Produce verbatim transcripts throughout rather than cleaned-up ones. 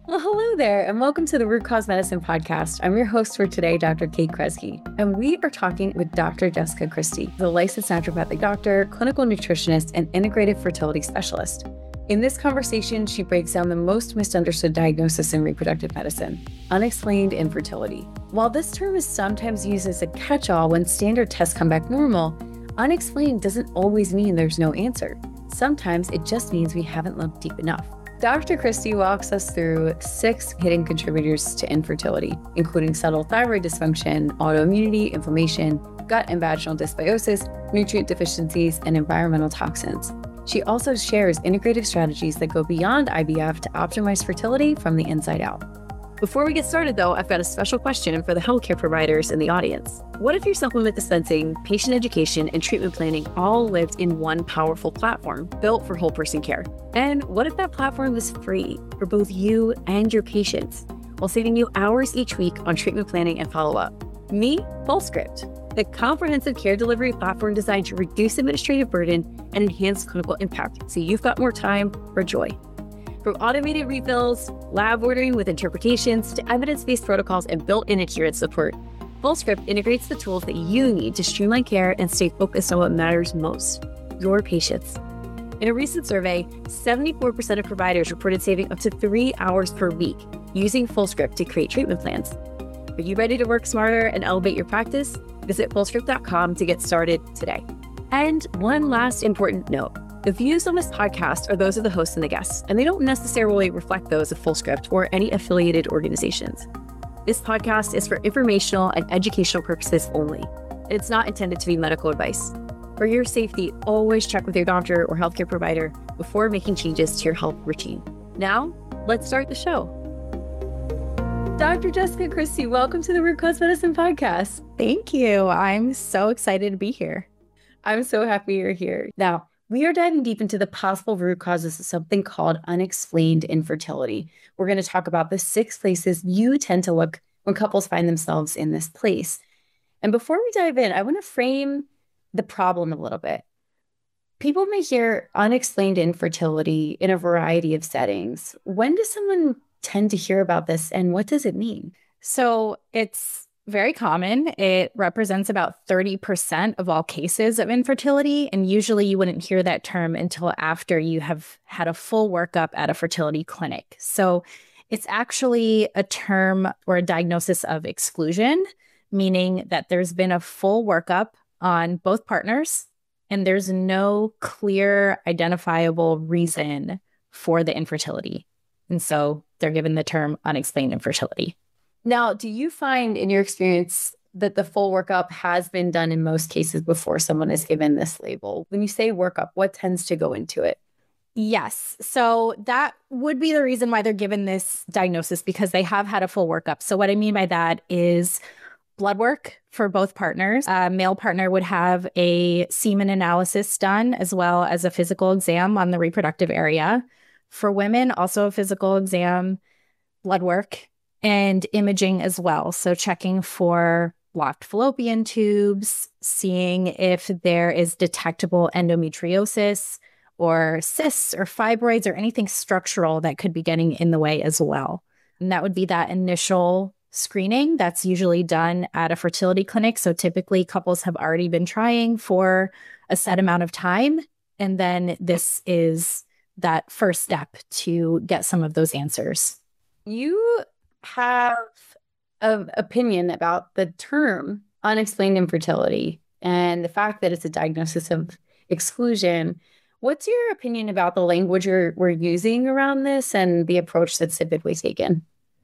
Well, hello there, and welcome to the Root Cause Medicine podcast. I'm your host for today, Doctor Kate Kresge, and we are talking with Doctor Jessica Christie, the licensed naturopathic doctor, clinical nutritionist, and integrative fertility specialist. In this conversation, she breaks down the most misunderstood diagnosis in reproductive medicine, unexplained infertility. While this term is sometimes used as a catch-all when standard tests come back normal, unexplained doesn't always mean there's no answer. Sometimes it just means we haven't looked deep enough. Doctor Christie walks us through six hidden contributors to infertility, including subtle thyroid dysfunction, autoimmunity, inflammation, gut and vaginal dysbiosis, nutrient deficiencies, and environmental toxins. She also shares integrative strategies that go beyond I V F to optimize fertility from the inside out. Before we get started, though, I've got a special question for the healthcare providers in the audience. What if your supplement dispensing, patient education, and treatment planning all lived in one powerful platform built for whole person care? And what if that platform was free for both you and your patients, while saving you hours each week on treatment planning and follow-up? Me, FullScript, the comprehensive care delivery platform designed to reduce administrative burden and enhance clinical impact, so you've got more time for joy. From automated refills, lab ordering with interpretations, to evidence-based protocols and built-in adherence support, FullScript integrates the tools that you need to streamline care and stay focused on what matters most, your patients. In a recent survey, seventy-four percent of providers reported saving up to three hours per week using FullScript to create treatment plans. Are you ready to work smarter and elevate your practice? Visit fullscript dot com to get started today. And one last important note. The views on this podcast are those of the hosts and the guests, and they don't necessarily reflect those of FullScript or any affiliated organizations. This podcast is for informational and educational purposes only. It's not intended to be medical advice. For your safety, always check with your doctor or healthcare provider before making changes to your health routine. Now, let's start the show. Doctor Jessica Christie, welcome to the Root Cause Medicine podcast. Thank you. I'm so excited to be here. I'm so happy you're here. Now, we are diving deep into the possible root causes of something called unexplained infertility. We're going to talk about the six places you tend to look when couples find themselves in this place. And before we dive in, I want to frame the problem a little bit. People may hear unexplained infertility in a variety of settings. When does someone tend to hear about this, and what does it mean? So it's very common. It represents about thirty percent of all cases of infertility. And usually you wouldn't hear that term until after you have had a full workup at a fertility clinic. So it's actually a term or a diagnosis of exclusion, meaning that there's been a full workup on both partners and there's no clear identifiable reason for the infertility. And so they're given the term unexplained infertility. Now, do you find in your experience that the full workup has been done in most cases before someone is given this label? When you say workup, what tends to go into it? Yes. So that would be the reason why they're given this diagnosis, because they have had a full workup. So what I mean by that is blood work for both partners. A male partner would have a semen analysis done, as well as a physical exam on the reproductive area. For women, also a physical exam, blood work, and imaging as well. So checking for blocked fallopian tubes, seeing if there is detectable endometriosis or cysts or fibroids or anything structural that could be getting in the way as well. And that would be that initial screening that's usually done at a fertility clinic. So typically couples have already been trying for a set amount of time. And then this is that first step to get some of those answers. You have an opinion about the term unexplained infertility and the fact that it's a diagnosis of exclusion. What's your opinion about the language you're, we're using around this and the approach that's typically taken?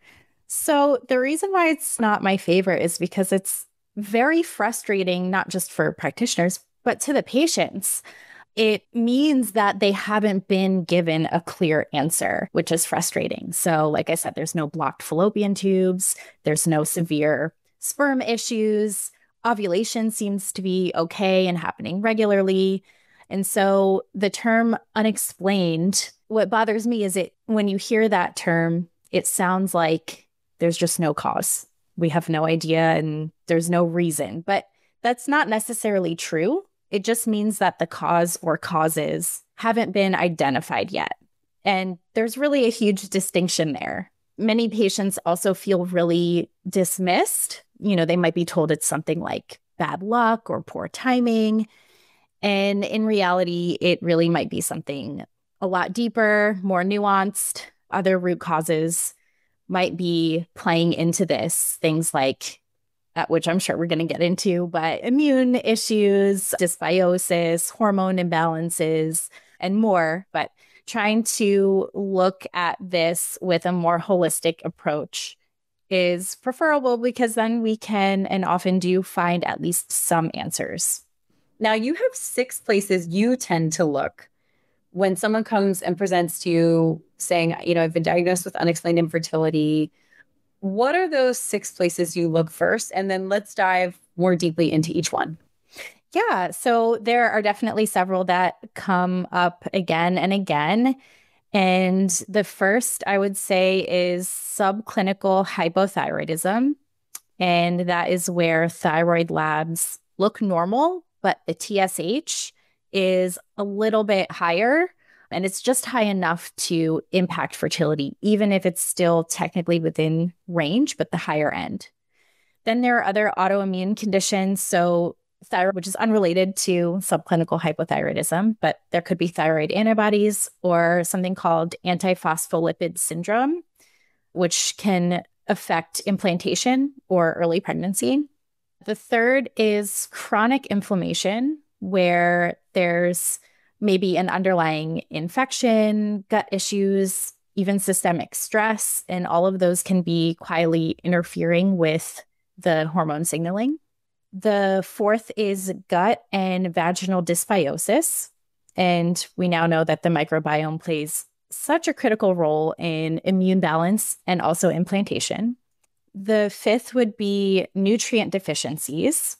So the reason why it's not my favorite is because it's very frustrating, not just for practitioners, but to the patients. It means that they haven't been given a clear answer, which is frustrating. So like I said, there's no blocked fallopian tubes. There's no severe sperm issues. Ovulation seems to be okay and happening regularly. And so the term unexplained, what bothers me is it when you hear that term, it sounds like there's just no cause. We have no idea and there's no reason. But that's not necessarily true. It just means that the cause or causes haven't been identified yet. And there's really a huge distinction there. many patients also feel really dismissed. You know, they might be told it's something like bad luck or poor timing. And in reality, it really might be something a lot deeper, more nuanced. Other root causes might be playing into this, things like, uh, which I'm sure we're going to get into, but immune issues, dysbiosis, hormone imbalances, and more. But trying to look at this with a more holistic approach is preferable, because then we can, and often do, find at least some answers. Now, you have six places you tend to look when someone comes and presents to you saying, you know, I've been diagnosed with unexplained infertility. What are those six places you look first? And then let's dive more deeply into each one. Yeah, so there are definitely several that come up again and again. And the first, I would say, is subclinical hypothyroidism. And that is where thyroid labs look normal, but the T S H is a little bit higher. And it's just high enough to impact fertility, even if it's still technically within range, but the higher end. Then there are other autoimmune conditions. So thyroid, which is unrelated to subclinical hypothyroidism, but there could be thyroid antibodies or something called antiphospholipid syndrome, which can affect implantation or early pregnancy. The third is chronic inflammation, where there's maybe an underlying infection, gut issues, even systemic stress, and all of those can be quietly interfering with the hormone signaling. The fourth is gut and vaginal dysbiosis. And we now know that the microbiome plays such a critical role in immune balance and also implantation. The fifth would be nutrient deficiencies,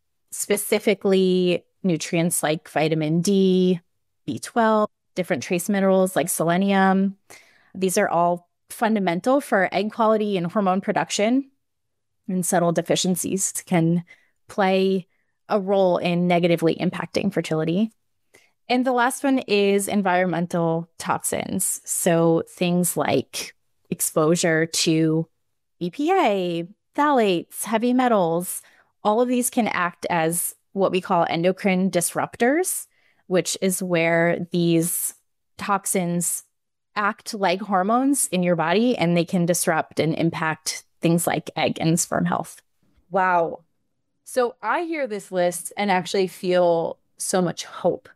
specifically nutrients like vitamin D, B twelve, different trace minerals like selenium. These are all fundamental for egg quality and hormone production, and subtle deficiencies can play a role in negatively impacting fertility. And the last one is environmental toxins. So things like exposure to B P A, phthalates, heavy metals, all of these can act as what we call endocrine disruptors, which is where these toxins act like hormones in your body, and they can disrupt and impact things like egg and sperm health. Wow. So I hear this list and actually feel so much hope,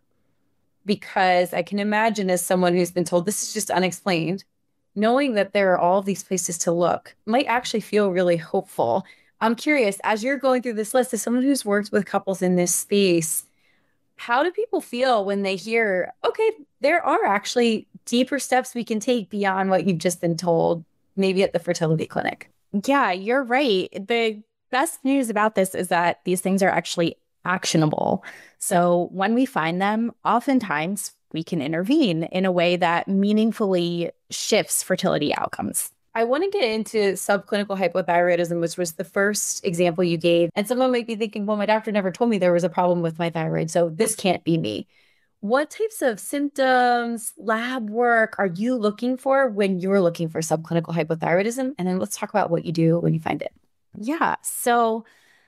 because I can imagine, as someone who's been told this is just unexplained, knowing that there are all these places to look might actually feel really hopeful. I'm curious, as you're going through this list, as someone who's worked with couples in this space, how do people feel when they hear, okay, there are actually deeper steps we can take beyond what you've just been told, maybe at the fertility clinic? Yeah, you're right. The best news about this is that these things are actually actionable. So when we find them, oftentimes we can intervene in a way that meaningfully shifts fertility outcomes. I want to get into subclinical hypothyroidism, which was the first example you gave. And someone might be thinking, well, my doctor never told me there was a problem with my thyroid, so this can't be me. What types of symptoms, lab work are you looking for when you're looking for subclinical hypothyroidism? And then let's talk about what you do when you find it. Yeah. So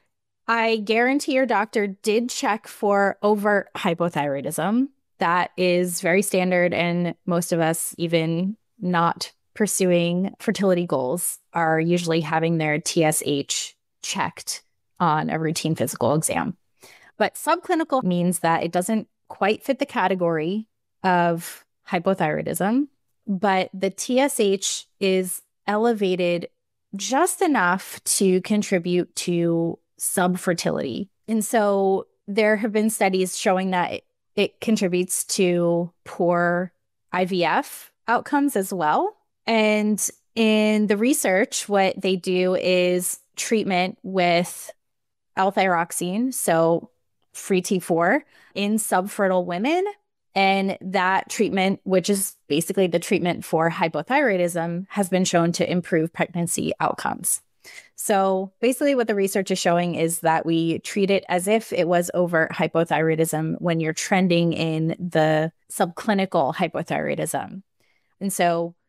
I guarantee your doctor did check for overt hypothyroidism. That is very standard, and most of us, even not pursuing fertility goals, are usually having their T S H checked on a routine physical exam. But subclinical means that it doesn't quite fit the category of hypothyroidism, but the T S H is elevated just enough to contribute to subfertility. And so there have been studies showing that it, it contributes to poor I V F outcomes as well. And in the research, what they do is treatment with L-thyroxine, so free T four, in subfertile women. And that treatment, which is basically the treatment for hypothyroidism, has been shown to improve pregnancy outcomes. So basically what the research is showing is that we treat it as if it was overt hypothyroidism when you're trending in the subclinical hypothyroidism. And so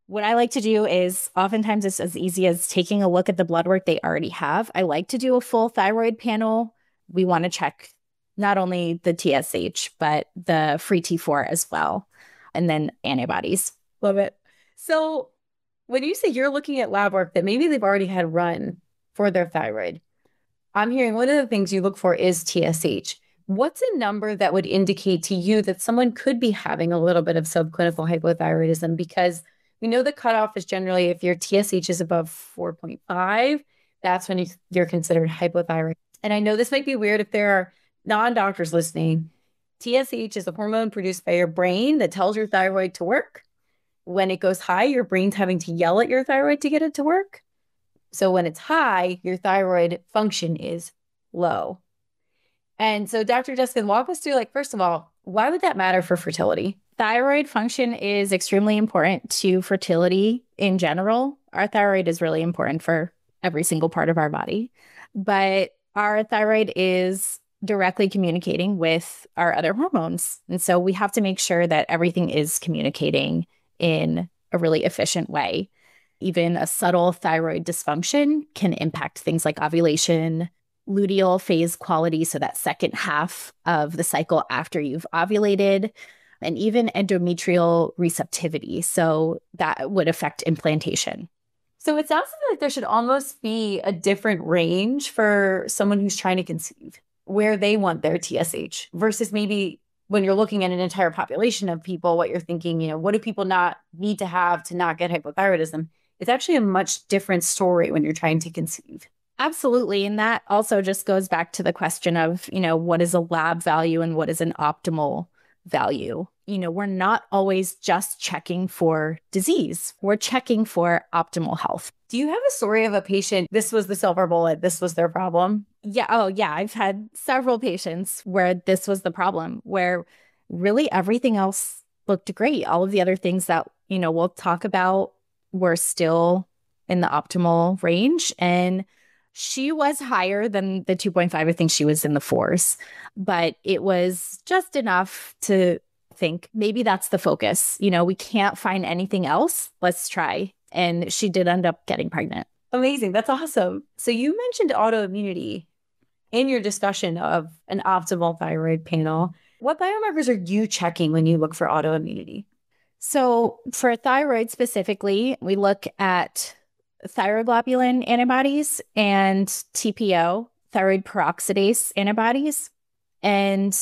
What I like to do is oftentimes it's as easy as taking a look at the blood work they already have. I like to do a full thyroid panel. We want to check not only the T S H, but the free T four as well, and then antibodies. Love it. So when you say you're looking at lab work that maybe they've already had run for their thyroid, I'm hearing one of the things you look for is T S H. What's a number that would indicate to you that someone could be having a little bit of subclinical hypothyroidism? Because we know the cutoff is generally if your T S H is above four point five, that's when you're considered hypothyroid. And I know this might be weird if there are non-doctors listening. T S H is a hormone produced by your brain that tells your thyroid to work. When it goes high, your brain's having to yell at your thyroid to get it to work. So when it's high, your thyroid function is low. And so Doctor Jessica, walk us through, like, first of all, why would that matter for fertility? Thyroid function is extremely important to fertility in general. Our thyroid is really important for every single part of our body, but our thyroid is directly communicating with our other hormones. And so we have to make sure that everything is communicating in a really efficient way. Even a subtle thyroid dysfunction can impact things like ovulation, luteal phase quality, so that second half of the cycle after you've ovulated, and even endometrial receptivity. So that would affect implantation. So it sounds like there should almost be a different range for someone who's trying to conceive, where they want their T S H versus maybe when you're looking at an entire population of people, what you're thinking, you know, what do people not need to have to not get hypothyroidism? It's actually a much different story when you're trying to conceive. Absolutely. And that also just goes back to the question of, you know, what is a lab value and what is an optimal value? You know, we're not always just checking for disease. We're checking for optimal health. Do you have a story of a patient, this was the silver bullet, this was their problem? Yeah. Oh, yeah. I've had several patients where this was the problem, where really everything else looked great. All of the other things that, you know, we'll talk about were still in the optimal range. And she was higher than the two point five. I think she was in the fours, but it was just enough to think maybe that's the focus. You know, we can't find anything else. Let's try. And she did end up getting pregnant. Amazing. That's awesome. So you mentioned autoimmunity in your discussion of an optimal thyroid panel. What biomarkers are you checking when you look for autoimmunity? So for thyroid specifically, we look at thyroglobulin antibodies and T P O, thyroid peroxidase antibodies. And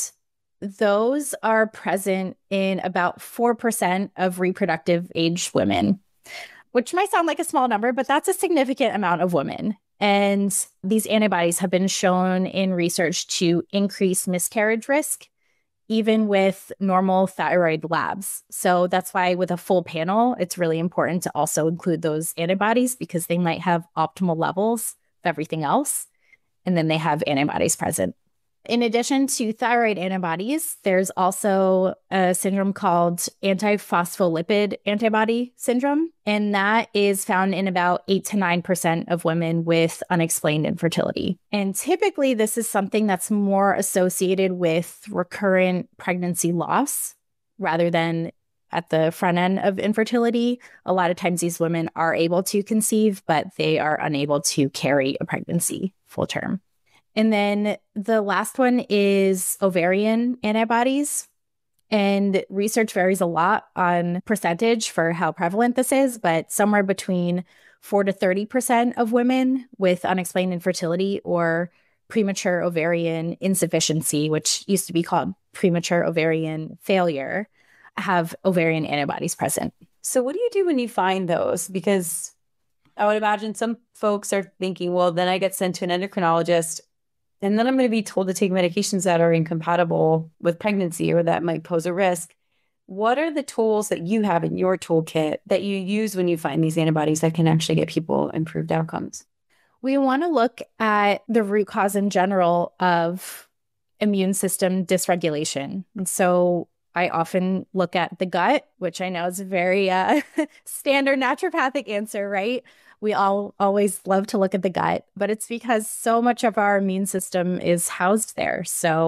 those are present in about four percent of reproductive age women, which might sound like a small number, but that's a significant amount of women. And these antibodies have been shown in research to increase miscarriage risk, even with normal thyroid labs. So that's why with a full panel, it's really important to also include those antibodies because they might have optimal levels of everything else, and then they have antibodies present. In addition to thyroid antibodies, there's also a syndrome called antiphospholipid antibody syndrome, and that is found in about eight to nine percent of women with unexplained infertility. And typically, this is something that's more associated with recurrent pregnancy loss rather than at the front end of infertility. A lot of times these women are able to conceive, but they are unable to carry a pregnancy full term. And then the last one is ovarian antibodies. And research varies a lot on percentage for how prevalent this is, but somewhere between four to thirty percent of women with unexplained infertility or premature ovarian insufficiency, which used to be called premature ovarian failure, have ovarian antibodies present. So what do you do when you find those? Because I would imagine some folks are thinking, well, then I get sent to an endocrinologist, and then I'm going to be told to take medications that are incompatible with pregnancy or that might pose a risk. What are the tools that you have in your toolkit that you use when you find these antibodies that can actually get people improved outcomes? We want to look at the root cause in general of immune system dysregulation. And so I often look at the gut, which I know is a very uh, standard naturopathic answer, right? We all always love to look at the gut, but it's because so much of our immune system is housed there. So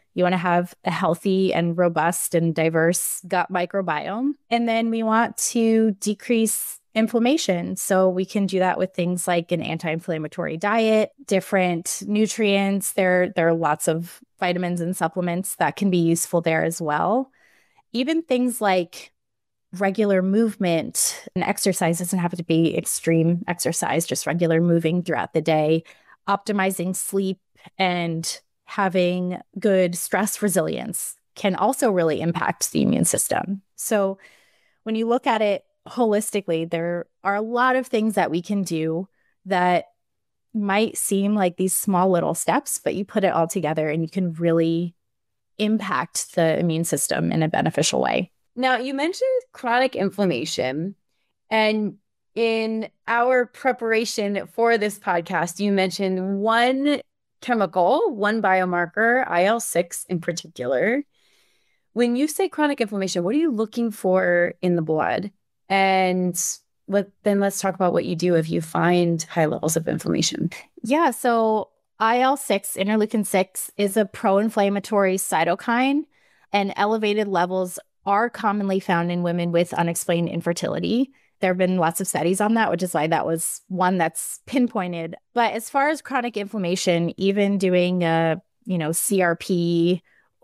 You want to have a healthy and robust and diverse gut microbiome. And then we want to decrease inflammation. So we can do that with things like an anti-inflammatory diet, different nutrients. There, there are lots of vitamins and supplements that can be useful there as well. Even things like regular movement and exercise doesn't have to be extreme exercise, just regular moving throughout the day, optimizing sleep and having good stress resilience can also really impact the immune system. So when you look at it holistically, there are a lot of things that we can do that might seem like these small little steps, but you put it all together and you can really impact the immune system in a beneficial way. Now, you mentioned chronic inflammation, and in our preparation for this podcast, you mentioned one chemical, one biomarker, I L six in particular. When you say chronic inflammation, what are you looking for in the blood? And let, then let's talk about what you do if you find high levels of inflammation. Yeah, so I L six, interleukin six, is a pro-inflammatory cytokine, and elevated levels are commonly found in women with unexplained infertility. There have been lots of studies on that, which is why that was one that's pinpointed. But as far as chronic inflammation, even doing a, you know, C R P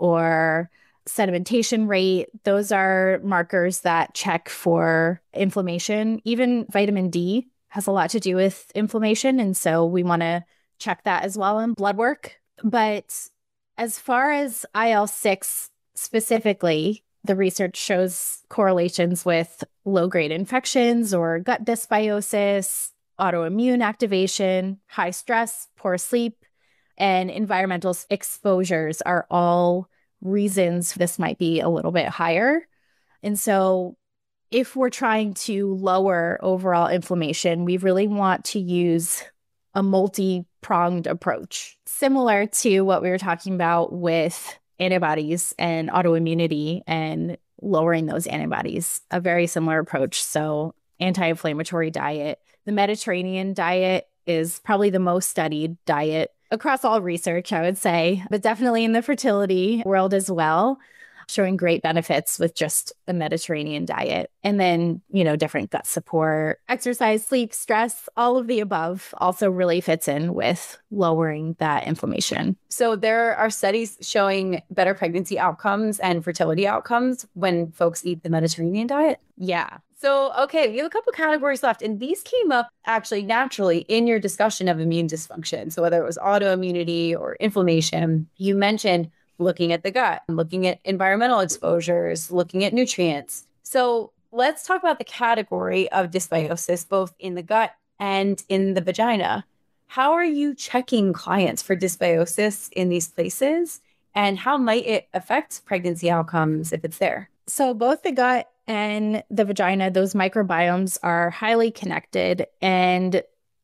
or sedimentation rate, those are markers that check for inflammation. Even vitamin D has a lot to do with inflammation. And so we want to check that as well in blood work. But as far as I L six specifically, the research shows correlations with low-grade infections or gut dysbiosis, autoimmune activation, high stress, poor sleep, and environmental exposures are all reasons this might be a little bit higher. And so if we're trying to lower overall inflammation, we really want to use a multi-pronged approach, similar to what we were talking about with antibodies and autoimmunity and lowering those antibodies, a very similar approach. So anti-inflammatory diet. The Mediterranean diet is probably the most studied diet across all research, I would say, but definitely in the fertility world as well, showing great benefits with just a Mediterranean diet. And then, you know, different gut support, exercise, sleep, stress, all of the above also really fits in with lowering that inflammation. So there are studies showing better pregnancy outcomes and fertility outcomes when folks eat the Mediterranean diet. Yeah. So, okay, we have a couple categories left, and these came up actually naturally in your discussion of immune dysfunction. So whether it was autoimmunity or inflammation, you mentioned looking at the gut, looking at environmental exposures, looking at nutrients. So let's talk about the category of dysbiosis, both in the gut and in the vagina. How are you checking clients for dysbiosis in these places? And how might it affect pregnancy outcomes if it's there? So both the gut and the vagina, those microbiomes are highly connected, and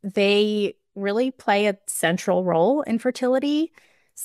they really play a central role in fertility.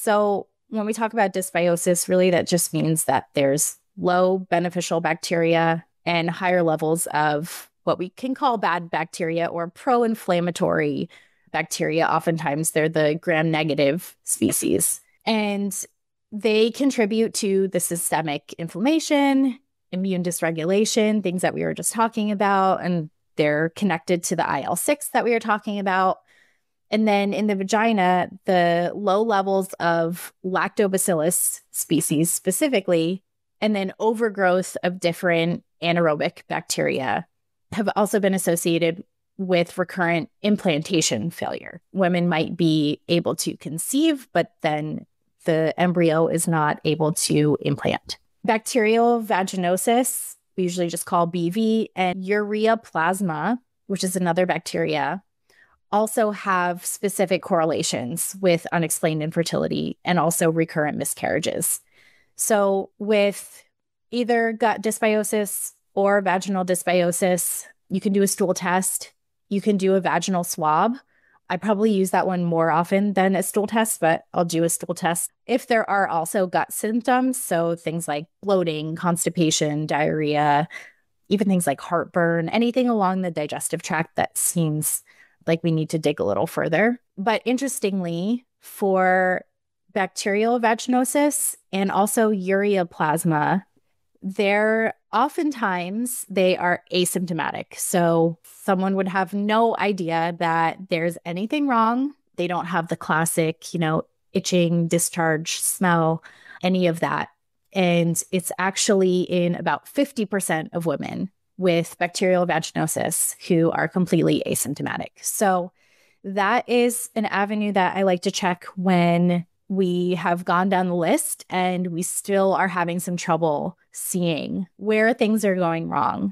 So when we talk about dysbiosis, really that just means that there's low beneficial bacteria and higher levels of what we can call bad bacteria or pro-inflammatory bacteria. Oftentimes they're the gram-negative species, and they contribute to the systemic inflammation, immune dysregulation, things that we were just talking about, and they're connected to the I L six that we were talking about. And then in the vagina, the low levels of lactobacillus species specifically, and then overgrowth of different anaerobic bacteria have also been associated with recurrent implantation failure. Women might be able to conceive, but then the embryo is not able to implant. Bacterial vaginosis, we usually just call B V, and ureaplasma, which is another bacteria, also have specific correlations with unexplained infertility and also recurrent miscarriages. So with either gut dysbiosis or vaginal dysbiosis, you can do a stool test. You can do a vaginal swab. I probably use that one more often than a stool test, but I'll do a stool test. If there are also gut symptoms, so things like bloating, constipation, diarrhea, even things like heartburn, anything along the digestive tract that seems like we need to dig a little further. But interestingly, for bacterial vaginosis and also ureaplasma, they're oftentimes they are asymptomatic. So someone would have no idea that there's anything wrong. They don't have the classic, you know, itching, discharge, smell, any of that. And it's actually in about fifty percent of women with bacterial vaginosis who are completely asymptomatic. So that is an avenue that I like to check when we have gone down the list and we still are having some trouble seeing where things are going wrong.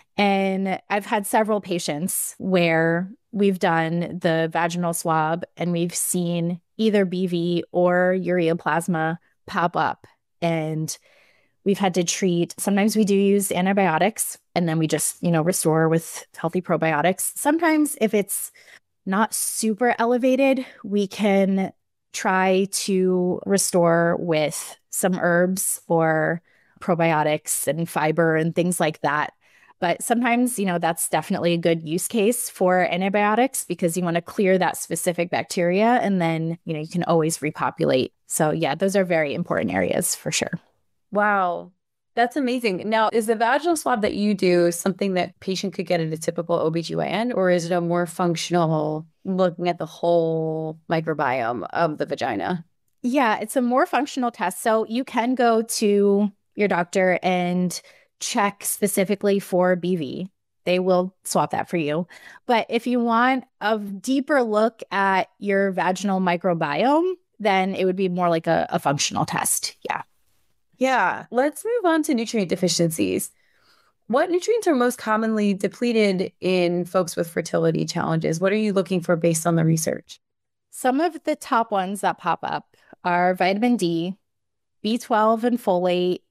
And I've had several patients where we've done the vaginal swab and we've seen either B V or ureaplasma pop up. And we've had to treat, sometimes we do use antibiotics and then we just, you know, restore with healthy probiotics. Sometimes if it's not super elevated, we can try to restore with some herbs or probiotics and fiber and things like that. But sometimes, you know, that's definitely a good use case for antibiotics because you want to clear that specific bacteria and then, you know, you can always repopulate. So yeah, those are very important areas for sure. Wow. That's amazing. Now, is the vaginal swab that you do something that patient could get in a typical O B G Y N, or is it a more functional looking at the whole microbiome of the vagina? Yeah, it's a more functional test. So you can go to your doctor and check specifically for B V. They will swap that for you. But if you want a deeper look at your vaginal microbiome, then it would be more like a, a functional test. Yeah. Yeah. Let's move on to nutrient deficiencies. What nutrients are most commonly depleted in folks with fertility challenges? What are you looking for based on the research? Some of the top ones that pop up are vitamin D, B twelve and folate,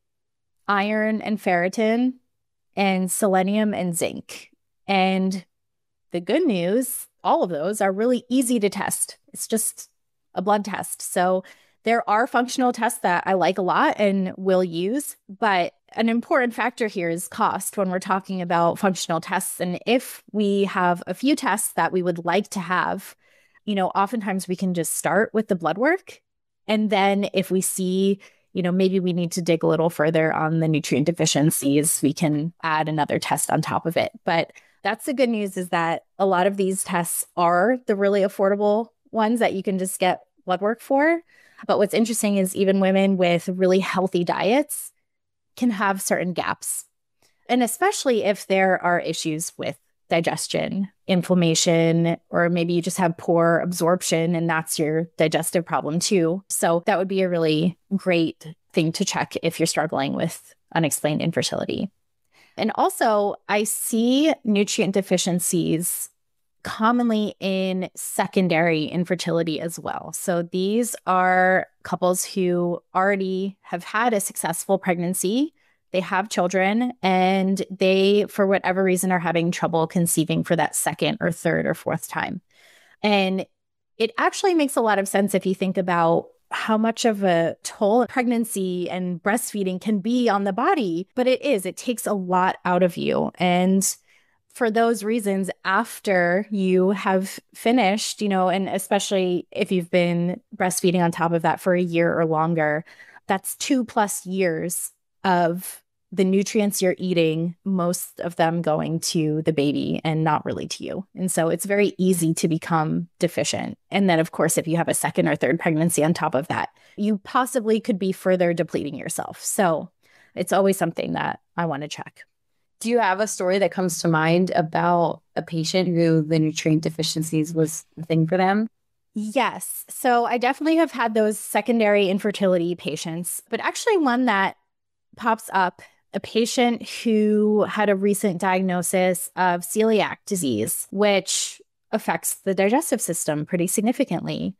iron and ferritin, and selenium and zinc. And the good news, all of those are really easy to test. It's just a blood test. So there are functional tests that I like a lot and will use, but an important factor here is cost when we're talking about functional tests. And if we have a few tests that we would like to have, you know, oftentimes we can just start with the blood work. And then if we see, you know, maybe we need to dig a little further on the nutrient deficiencies, we can add another test on top of it. But that's the good news, is that a lot of these tests are the really affordable ones that you can just get blood work for. But what's interesting is even women with really healthy diets can have certain gaps. And especially if there are issues with digestion, inflammation, or maybe you just have poor absorption and that's your digestive problem too. So that would be a really great thing to check if you're struggling with unexplained infertility. And also, I see nutrient deficiencies commonly in secondary infertility as well. So these are couples who already have had a successful pregnancy, they have children, and they, for whatever reason, are having trouble conceiving for that second or third or fourth time. And it actually makes a lot of sense if you think about how much of a toll pregnancy and breastfeeding can be on the body, but it is, it takes a lot out of you. And for those reasons, after you have finished, you know, and especially if you've been breastfeeding on top of that for a year or longer, that's two plus years of the nutrients you're eating, most of them going to the baby and not really to you. And so it's very easy to become deficient. And then, of course, if you have a second or third pregnancy on top of that, you possibly could be further depleting yourself. So it's always something that I want to check. Do you have a story that comes to mind about a patient who the nutrient deficiencies was the thing for them? Yes. So I definitely have had those secondary infertility patients, but actually one that pops up, a patient who had a recent diagnosis of celiac disease, which affects the digestive system pretty significantly.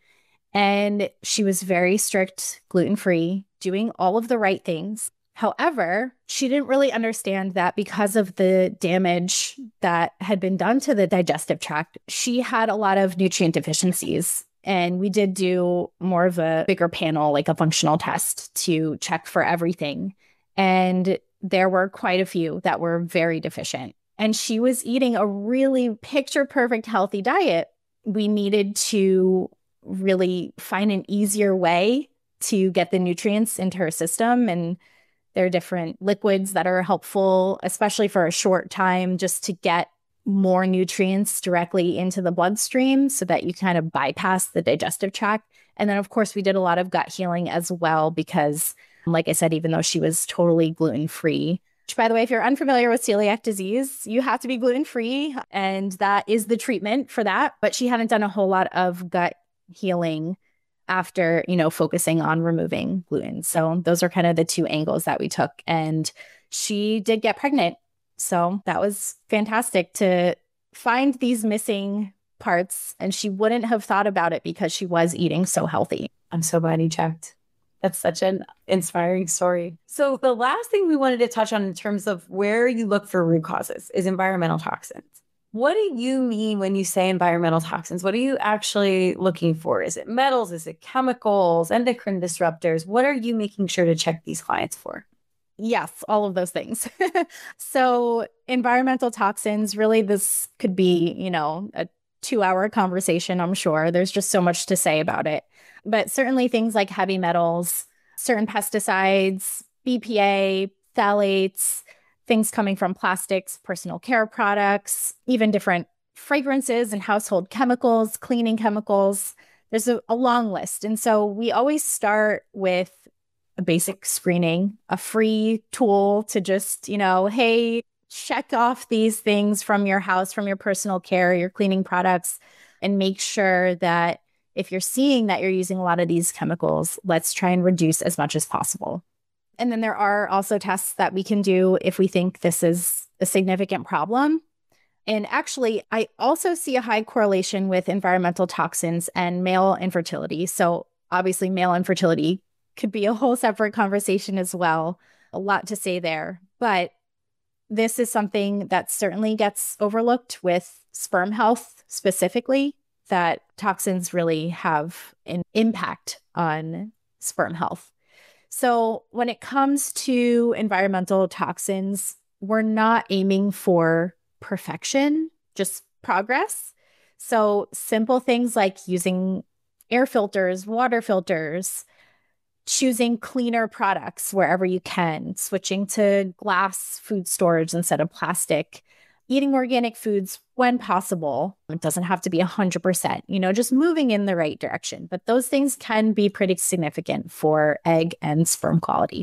And she was very strict, gluten-free, doing all of the right things. However, she didn't really understand that because of the damage that had been done to the digestive tract, she had a lot of nutrient deficiencies. And we did do more of a bigger panel, like a functional test to check for everything. And there were quite a few that were very deficient. And she was eating a really picture perfect healthy diet. We needed to really find an easier way to get the nutrients into her system. And there are different liquids that are helpful, especially for a short time, just to get more nutrients directly into the bloodstream so that you kind of bypass the digestive tract. And then, of course, we did a lot of gut healing as well because, like I said, even though she was totally gluten-free, which, by the way, if you're unfamiliar with celiac disease, you have to be gluten-free, and that is the treatment for that. But she hadn't done a whole lot of gut healing after, you know, focusing on removing gluten. So those are kind of the two angles that we took. And she did get pregnant. So that was fantastic to find these missing parts. And she wouldn't have thought about it because she was eating so healthy. I'm so glad you checked. That's such an inspiring story. So the last thing we wanted to touch on in terms of where you look for root causes is environmental toxins. What do you mean when you say environmental toxins? What are you actually looking for? Is it metals? Is it chemicals, endocrine disruptors? What are you making sure to check these clients for? Yes, all of those things. So environmental toxins, really, this could be, you know, a two hour conversation, I'm sure. There's just so much to say about it. But certainly things like heavy metals, certain pesticides, B P A, phthalates, things coming from plastics, personal care products, even different fragrances and household chemicals, cleaning chemicals. There's a, a long list. And so we always start with a basic screening, a free tool to just, you know, hey, check off these things from your house, from your personal care, your cleaning products, and make sure that if you're seeing that you're using a lot of these chemicals, let's try and reduce as much as possible. And then there are also tests that we can do if we think this is a significant problem. And actually, I also see a high correlation with environmental toxins and male infertility. So obviously, male infertility could be a whole separate conversation as well. A lot to say there. But this is something that certainly gets overlooked with sperm health specifically, that toxins really have an impact on sperm health. So when it comes to environmental toxins, we're not aiming for perfection, just progress. So simple things like using air filters, water filters, choosing cleaner products wherever you can, switching to glass food storage instead of plastic, eating organic foods when possible. It doesn't have to be one hundred percent, you know, just moving in the right direction. But those things can be pretty significant for egg and sperm quality.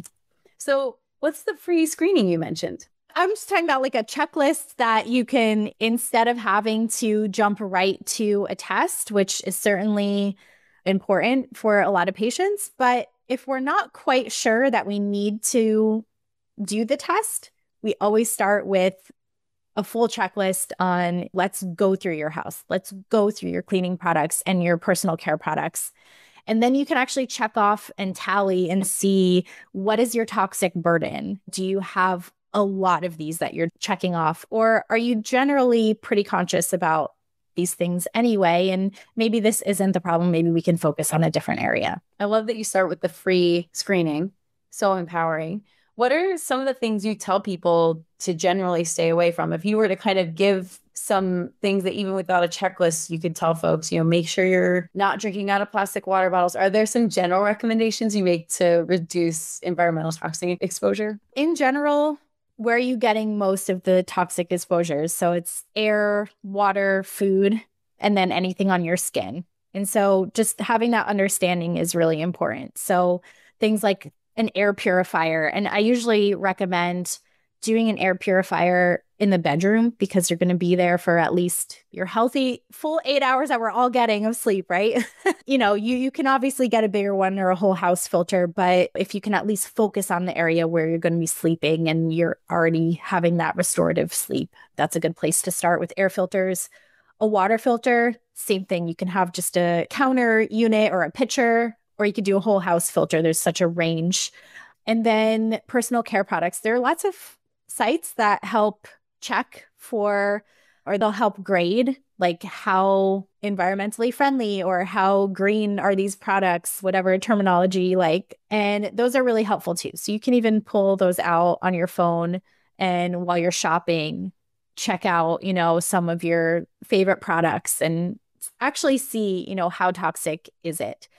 So what's the free screening you mentioned? I'm just talking about like a checklist that you can, instead of having to jump right to a test, which is certainly important for a lot of patients. But if we're not quite sure that we need to do the test, we always start with a full checklist on let's go through your house. Let's go through your cleaning products and your personal care products. And then you can actually check off and tally and see, what is your toxic burden? Do you have a lot of these that you're checking off? Or are you generally pretty conscious about these things anyway? And maybe this isn't the problem. Maybe we can focus on a different area. I love that you start with the free screening. So empowering. What are some of the things you tell people to generally stay away from? If you were to kind of give some things that even without a checklist, you could tell folks, you know, make sure you're not drinking out of plastic water bottles. Are there some general recommendations you make to reduce environmental toxic exposure? In general, where are you getting most of the toxic exposures? So it's air, water, food, and then anything on your skin. And so just having that understanding is really important. So things like an air purifier. And I usually recommend doing an air purifier in the bedroom because you're going to be there for at least your healthy full eight hours that we're all getting of sleep, right? You know, you, you can obviously get a bigger one or a whole house filter, but if you can at least focus on the area where you're going to be sleeping and you're already having that restorative sleep, that's a good place to start with air filters. A water filter, same thing. You can have just a counter unit or a pitcher, or you could do a whole house filter. There's such a range. And then personal care products. There are lots of sites that help check for, or they'll help grade, like how environmentally friendly or how green are these products, whatever terminology like. And those are really helpful too. So you can even pull those out on your phone, and while you're shopping, check out, you know, some of your favorite products and actually see, you know, how toxic is it.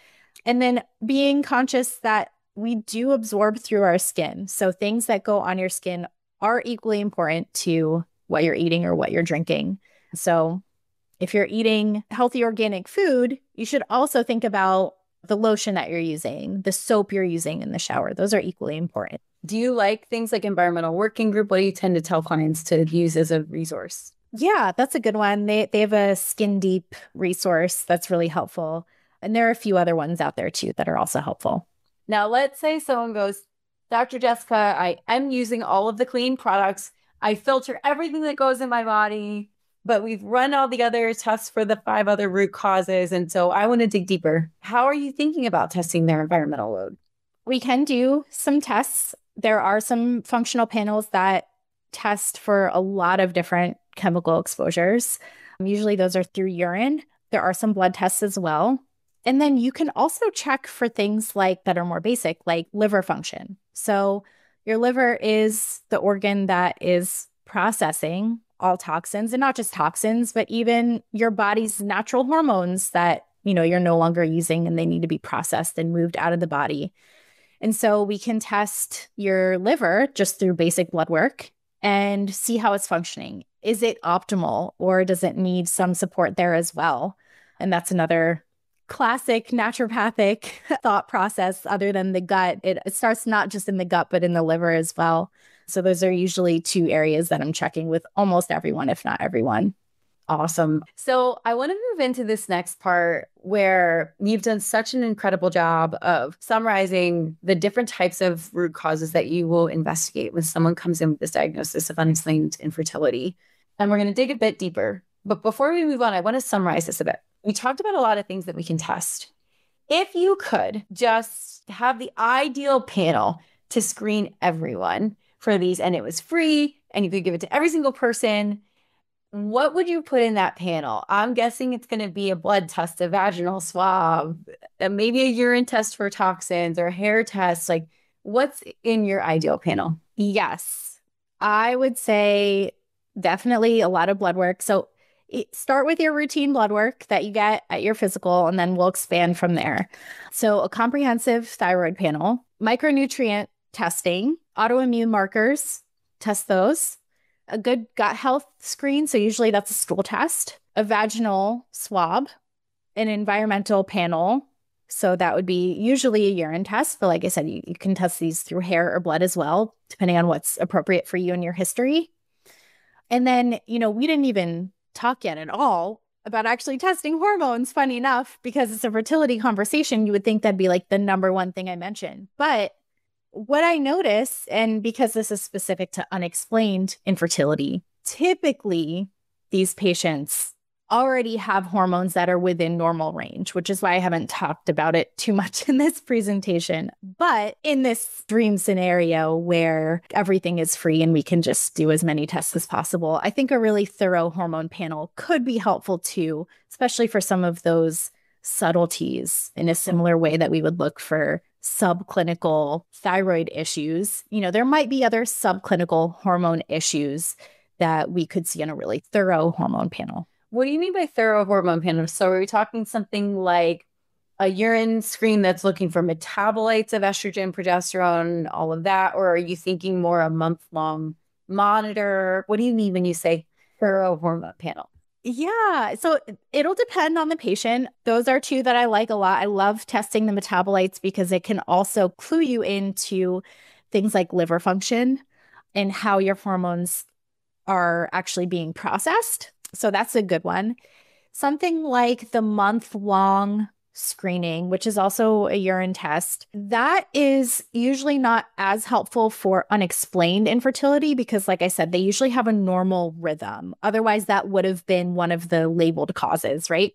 And then being conscious that we do absorb through our skin. So things that go on your skin are equally important to what you're eating or what you're drinking. So if you're eating healthy organic food, you should also think about the lotion that you're using, the soap you're using in the shower. Those are equally important. Do you like things like Environmental Working Group? What do you tend to tell clients to use as a resource? Yeah, that's a good one. They they have a Skin Deep resource that's really helpful. And there are a few other ones out there too that are also helpful. Now, let's say someone goes, Doctor Jessica, I am using all of the clean products. I filter everything that goes in my body, but we've run all the other tests for the five other root causes. And so I want to dig deeper. How are you thinking about testing their environmental load? We can do some tests. There are some functional panels that test for a lot of different chemical exposures. Usually those are through urine. There are some blood tests as well. And then you can also check for things like that are more basic, like liver function. So your liver is the organ that is processing all toxins, and not just toxins, but even your body's natural hormones that, you know, you're no longer using and they need to be processed and moved out of the body. And so we can test your liver just through basic blood work and see how it's functioning. Is it optimal, or does it need some support there as well? And that's another classic naturopathic thought process. Other than the gut, it, it starts not just in the gut, but in the liver as well. So those are usually two areas that I'm checking with almost everyone, if not everyone. Awesome. So I want to move into this next part where you've done such an incredible job of summarizing the different types of root causes that you will investigate when someone comes in with this diagnosis of unexplained infertility. And we're going to dig a bit deeper. But before we move on, I want to summarize this a bit. We talked about a lot of things that we can test. If you could just have the ideal panel to screen everyone for these, and it was free, and you could give it to every single person, what would you put in that panel? I'm guessing it's going to be a blood test, a vaginal swab, maybe a urine test for toxins, or a hair test. Like, what's in your ideal panel? Yes, I would say definitely a lot of blood work. So start with your routine blood work that you get at your physical, and then we'll expand from there. So a comprehensive thyroid panel, micronutrient testing, autoimmune markers, test those. A good gut health screen, so usually that's a stool test, a vaginal swab, an environmental panel, so that would be usually a urine test, but like I said, you, you can test these through hair or blood as well, depending on what's appropriate for you and your history. And then, you know, we didn't even talk yet at all about actually testing hormones, funny enough, because it's a fertility conversation. You would think that'd be like the number one thing I mentioned. But what I notice, and because this is specific to unexplained infertility, typically these patients already have hormones that are within normal range, which is why I haven't talked about it too much in this presentation. But in this dream scenario where everything is free and we can just do as many tests as possible, I think a really thorough hormone panel could be helpful too, especially for some of those subtleties in a similar way that we would look for subclinical thyroid issues. You know, there might be other subclinical hormone issues that we could see in a really thorough hormone panel. What do you mean by thorough hormone panel? So are we talking something like a urine screen that's looking for metabolites of estrogen, progesterone, all of that? Or are you thinking more a month-long monitor? What do you mean when you say thorough hormone panel? Yeah, so it'll depend on the patient. Those are two that I like a lot. I love testing the metabolites because it can also clue you into things like liver function and how your hormones are actually being processed. So that's a good one. Something like the month-long screening, which is also a urine test, that is usually not as helpful for unexplained infertility because, like I said, they usually have a normal rhythm. Otherwise, that would have been one of the labeled causes, right?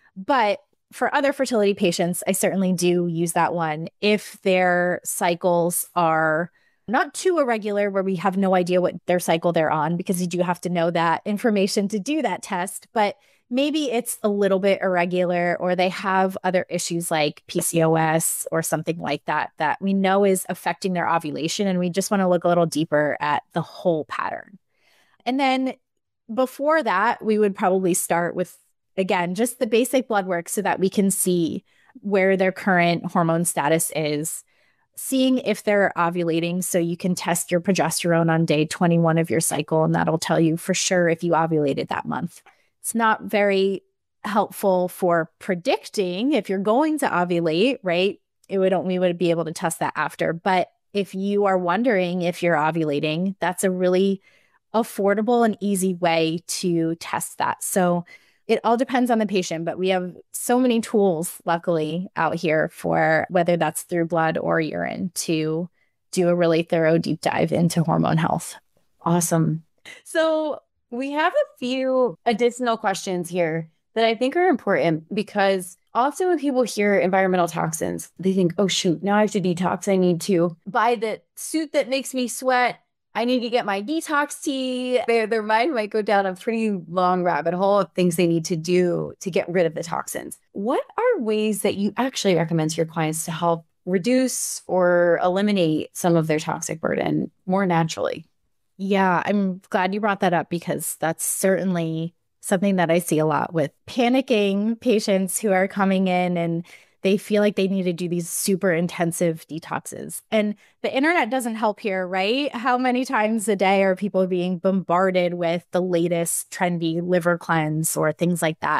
But for other fertility patients, I certainly do use that one if their cycles are not too irregular where we have no idea what their cycle they're on, because you do have to know that information to do that test. But maybe it's a little bit irregular, or they have other issues like P C O S or something like that, that we know is affecting their ovulation. And we just want to look a little deeper at the whole pattern. And then before that, we would probably start with, again, just the basic blood work so that we can see where their current hormone status is, seeing if they're ovulating. So you can test your progesterone on day twenty-one of your cycle, and that'll tell you for sure if you ovulated that month. It's not very helpful for predicting if you're going to ovulate, right? It would we would be able to test that after. But if you are wondering if you're ovulating, that's a really affordable and easy way to test that. So it all depends on the patient, but we have so many tools, luckily, out here for whether that's through blood or urine to do a really thorough deep dive into hormone health. Awesome. So we have a few additional questions here that I think are important, because often when people hear environmental toxins, they think, oh, shoot, now I have to detox. I need to buy the suit that makes me sweat. I need to get my detox tea. Their, their mind might go down a pretty long rabbit hole of things they need to do to get rid of the toxins. What are ways that you actually recommend to your clients to help reduce or eliminate some of their toxic burden more naturally? Yeah, I'm glad you brought that up, because that's certainly something that I see a lot with panicking patients who are coming in and they feel like they need to do these super intensive detoxes. And the internet doesn't help here, right? How many times a day are people being bombarded with the latest trendy liver cleanse or things like that?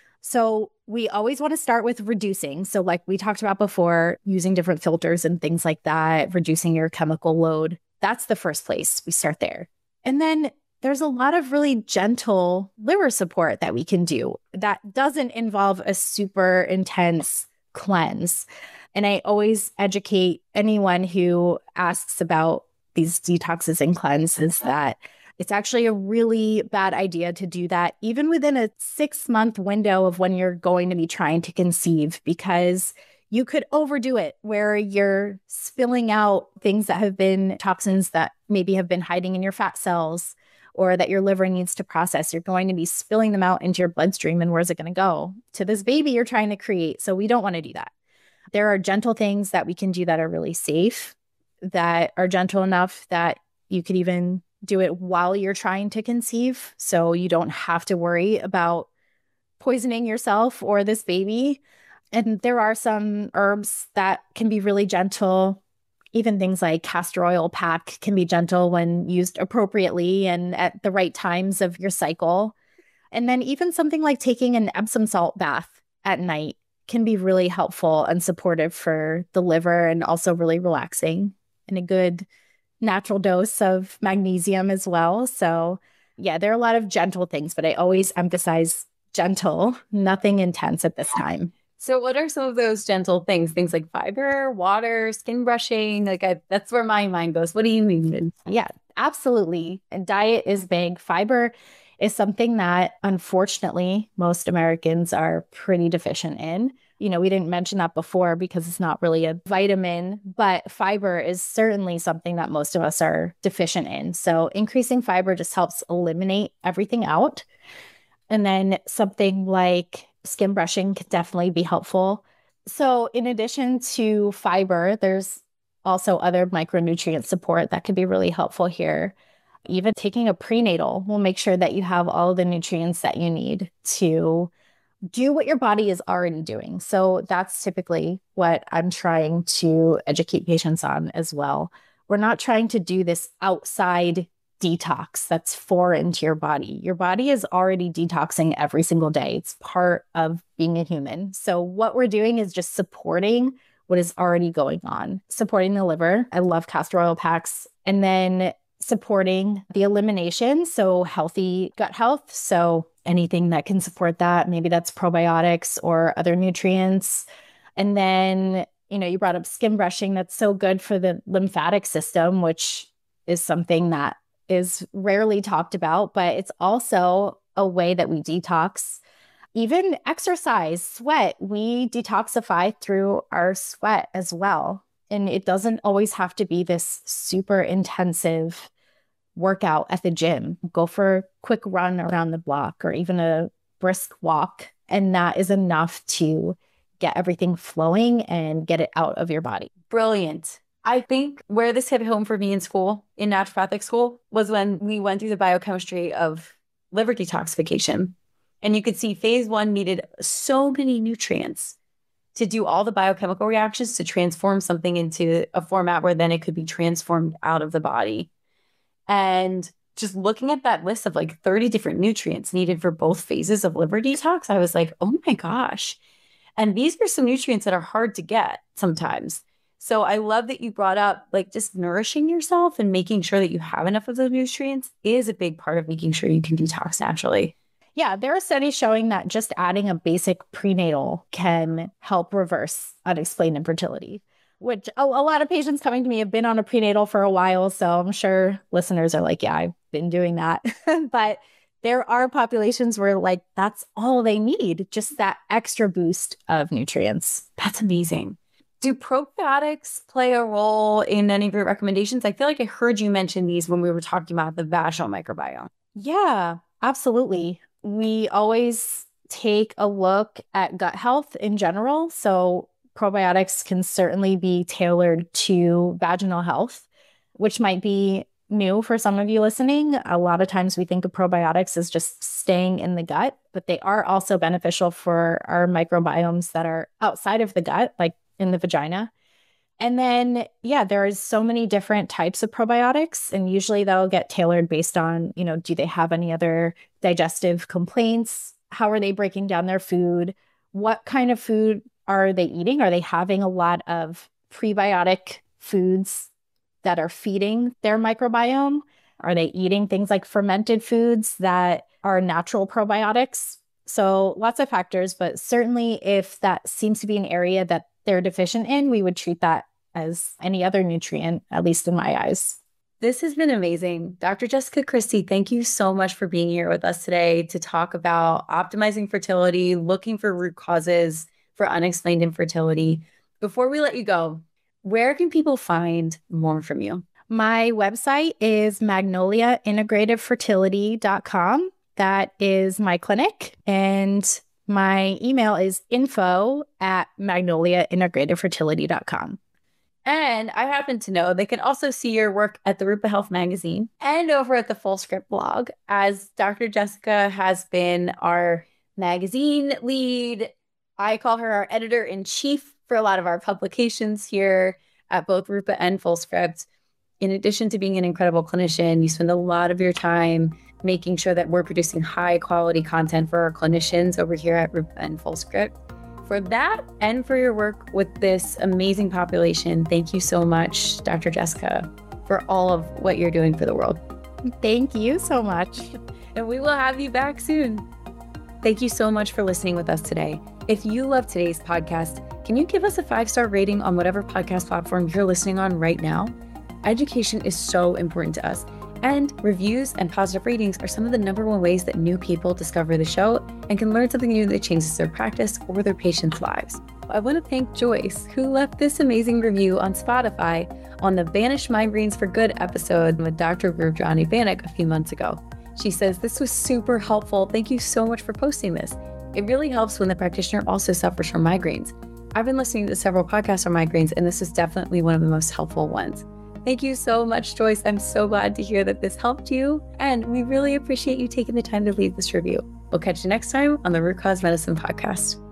So we always want to start with reducing. So like we talked about before, using different filters and things like that, reducing your chemical load. That's the first place. We start there. And then there's a lot of really gentle liver support that we can do that doesn't involve a super intense cleanse. And I always educate anyone who asks about these detoxes and cleanses that it's actually a really bad idea to do that even within a six month window of when you're going to be trying to conceive, because you could overdo it where you're spilling out things that have been toxins that maybe have been hiding in your fat cells or that your liver needs to process. You're going to be spilling them out into your bloodstream, and where's it going to go? To this baby you're trying to create. So we don't want to do that. There are gentle things that we can do that are really safe, that are gentle enough that you could even do it while you're trying to conceive. So you don't have to worry about poisoning yourself or this baby. And there are some herbs that can be really gentle. Even things like castor oil pack can be gentle when used appropriately and at the right times of your cycle. And then even something like taking an Epsom salt bath at night can be really helpful and supportive for the liver, and also really relaxing, and a good natural dose of magnesium as well. So yeah, there are a lot of gentle things, but I always emphasize gentle, nothing intense at this time. So what are some of those gentle things? Things like fiber, water, skin brushing? Like I, that's where my mind goes. What do you mean? Yeah, absolutely. And diet is big. Fiber is something that, unfortunately, most Americans are pretty deficient in. You know, we didn't mention that before because it's not really a vitamin, but fiber is certainly something that most of us are deficient in. So increasing fiber just helps eliminate everything out. And then something like skin brushing could definitely be helpful. So in addition to fiber, there's also other micronutrient support that could be really helpful here. Even taking a prenatal will make sure that you have all the nutrients that you need to do what your body is already doing. So that's typically what I'm trying to educate patients on as well. We're not trying to do this outside detox that's foreign to your body. Your body is already detoxing every single day. It's part of being a human. So what we're doing is just supporting what is already going on, supporting the liver. I love castor oil packs. And then supporting the elimination, so healthy gut health. So anything that can support that, maybe that's probiotics or other nutrients. And then, you know, you brought up skin brushing. That's so good for the lymphatic system, which is something that is rarely talked about, but it's also a way that we detox. Even exercise, sweat, we detoxify through our sweat as well. And it doesn't always have to be this super intensive workout at the gym. Go for a quick run around the block or even a brisk walk. And that is enough to get everything flowing and get it out of your body. Brilliant. I think where this hit home for me in school, in naturopathic school, was when we went through the biochemistry of liver detoxification. And you could see phase one needed so many nutrients to do all the biochemical reactions to transform something into a format where then it could be transformed out of the body. And just looking at that list of like thirty different nutrients needed for both phases of liver detox, I was like, oh my gosh. And these are some nutrients that are hard to get sometimes. So I love that you brought up like just nourishing yourself and making sure that you have enough of those nutrients is a big part of making sure you can detox naturally. Yeah, there are studies showing that just adding a basic prenatal can help reverse unexplained infertility, which a, a lot of patients coming to me have been on a prenatal for a while. So I'm sure listeners are like, yeah, I've been doing that. But there are populations where like that's all they need, just that extra boost of nutrients. That's amazing. Do probiotics play a role in any of your recommendations? I feel like I heard you mention these when we were talking about the vaginal microbiome. Yeah, absolutely. We always take a look at gut health in general. So probiotics can certainly be tailored to vaginal health, which might be new for some of you listening. A lot of times we think of probiotics as just staying in the gut, but they are also beneficial for our microbiomes that are outside of the gut, like in the vagina. And then, yeah, there's so many different types of probiotics, and usually they'll get tailored based on, you know, do they have any other digestive complaints? How are they breaking down their food? What kind of food are they eating? Are they having a lot of prebiotic foods that are feeding their microbiome? Are they eating things like fermented foods that are natural probiotics? So lots of factors, but certainly if that seems to be an area that they're deficient in, we would treat that as any other nutrient, at least in my eyes. This has been amazing. Doctor Jessica Christie, thank you so much for being here with us today to talk about optimizing fertility, looking for root causes for unexplained infertility. Before we let you go, where can people find more from you? My website is magnolia integrative fertility dot com. That is my clinic. And my email is info at magnolia integrative fertility dot com. And I happen to know they can also see your work at the Rupa Health magazine and over at the FullScript blog, as Doctor Jessica has been our magazine lead. I call her our editor-in-chief for a lot of our publications here at both Rupa and FullScript. In addition to being an incredible clinician, you spend a lot of your time making sure that we're producing high quality content for our clinicians over here at Rupa and FullScript. For that and for your work with this amazing population, thank you so much, Doctor Jessica, for all of what you're doing for the world. Thank you so much. And we will have you back soon. Thank you so much for listening with us today. If you love today's podcast, can you give us a five-star rating on whatever podcast platform you're listening on right now? Education is so important to us, and reviews and positive ratings are some of the number one ways that new people discover the show and can learn something new that changes their practice or their patients' lives. I want to thank Joyce, who left this amazing review on Spotify on the Vanish Migraines for Good episode with Doctor Gurjani Banik a few months ago. She says, this was super helpful. Thank you so much for posting this. It really helps when the practitioner also suffers from migraines. I've been listening to several podcasts on migraines, and this is definitely one of the most helpful ones. Thank you so much, Joyce. I'm so glad to hear that this helped you, and we really appreciate you taking the time to leave this review. We'll catch you next time on the Root Cause Medicine podcast.